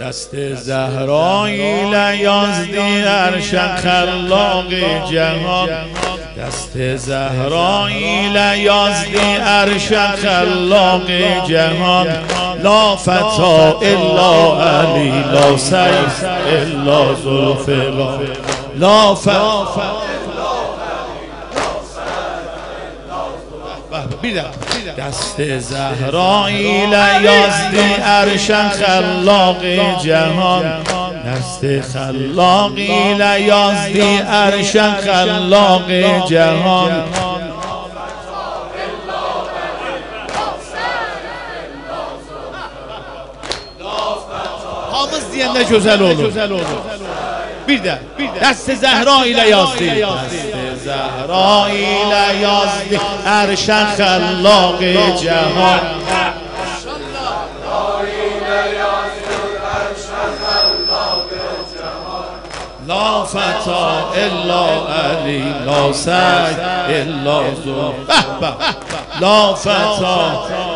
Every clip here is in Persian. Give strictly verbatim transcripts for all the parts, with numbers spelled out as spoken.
دست زهرایی لیازدی عرش خلاق جهان، دست زهرایی لیازدی عرش خلاق جهان. لا فتا الا علی، لا سیف الا ذوالفقار، لا فتا دست زهرایی لیازدی عرش خلاق جهان، دست خلاقی لیازدی عرش خلاق جهان. Hamız diyende güzel olur. Bir de dest Zehra'yı yazdı. Dest Zehra'yı yazdı. Erşen Hallaq Cehan. La feta illa Ali, la sayd illa zul. La feta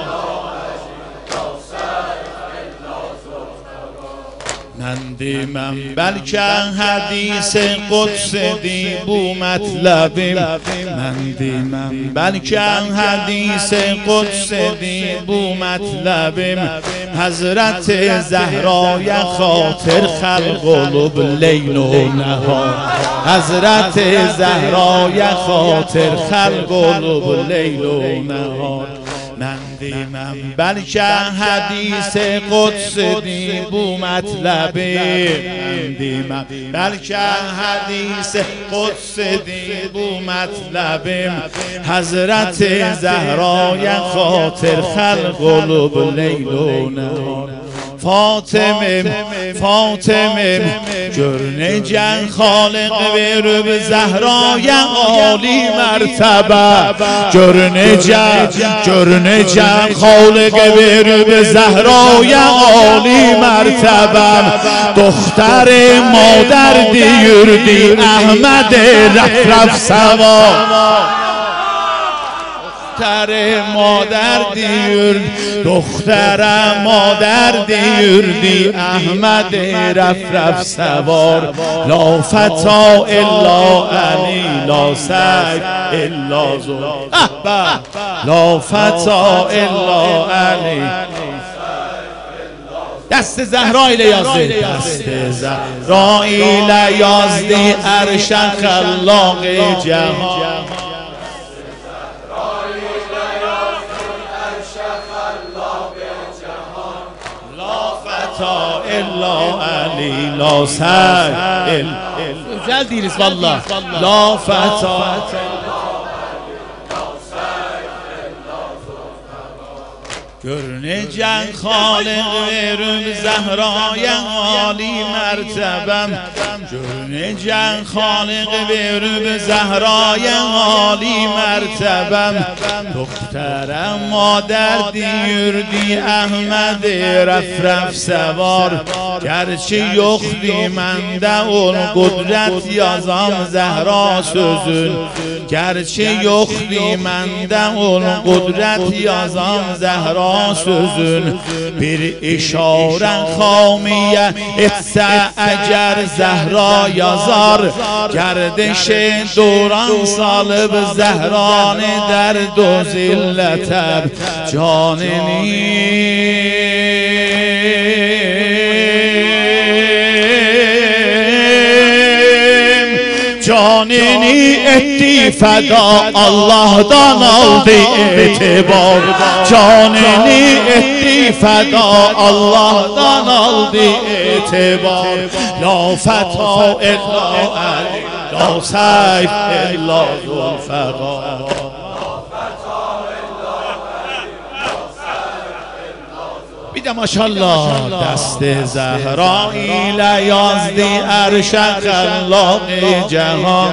من دیمم بلکه حدیث قدس دی بو مطلبیم، من دیمم بلکه حدیث قدس دی بو مطلبیم. حضرت زهرای خاطر خلق olup لیل و نهار، حضرت زهرای خاطر خلق olup لیل و نهار. من دیمم بلکه حدیث قدس دی بو مطلبه، من دیمم بلکه حدیث قدس دی بو مطلبه. حضرت زهرای خاطر خلق olup لیل و نهار. فاطمه فاطمه جرن جن خالق verib زهرای عالی مرتبه، جرن جن جرن جن خالق verib زهرای عالی مرتبه. دختر مادر دیردی احمد رفرف سوار، دختر مادر دیر دختر مادر دیردی احمد رفرف سوار. لا فتا الا علی، لا سید الا ذوالفقار، لا فتا الا علی. دست زهرایی لیازدی، دست زهرایی لیازدی عرش خلاق جهان. الا علی، لا سید الا دیریز والله. لا فتا گرن جن خالق verib زهرای عالی مرتبم، گرن جن خالق verib زهرای عالی مرتبم. دخترم مادر دیردی احمد رفرف سوار، گرچه یختی منده اون قدرت یازام زهرا سوزون، گرچه یختی منده اون قدرت یازام زهرا سوزون. bir işaren خامیه اتسع اجر زهرا یازار، گردش دوران سالب زهران درد و ذلتب جاننی. جانینی اتی فدا الله دان aldı اعتبار، جانینی اتی فدا الله دان aldı اعتبار. لا فتا الا علی، لا سیف الا ذوالفقار. بیده ماشالله. دست زهرایی لیازدی عرش خلاق جهان،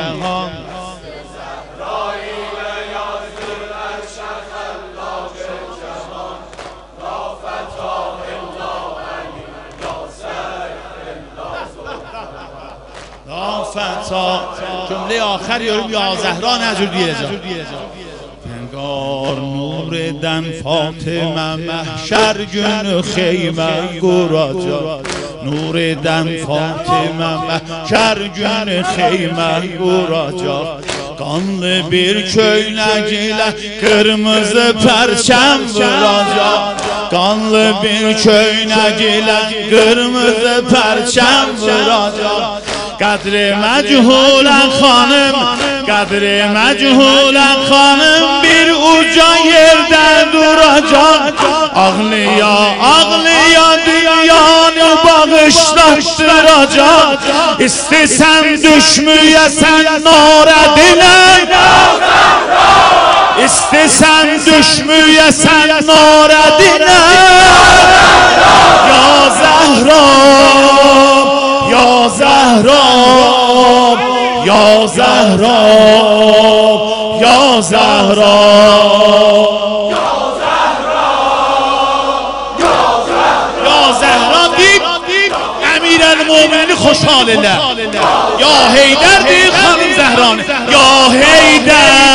لا فتا. جمله آخر یارم یا زهرا نزول دیرزا انگار نور دن فاطمه محشر گن خیمه گراجا، Nuri'den Fatıma kergün xeymə vuracaq. Qanlı bir köynəgilə qırmızı pərçəm vuracaq. Qanlı bir köynəgilə qırmızı pərçəm vuracaq. Qədri məchulən xanım, qədri məchulən xanım bir uca yerdə duracaq. Ağlıya, ağlıya dünyanı bağışlaşdıracaq. İstəsən düşməyəsən narədinə, İstəsən düşməyəsən narədinə. Ya Zəhra, Ya Zəhra, Ya Zəhra, Ya Zəhra, Ya Zəhra deyib Əmirəl-Möminin xoşhal elə. Ya Heydər deyib xanım Zəhranı. Ya Heydər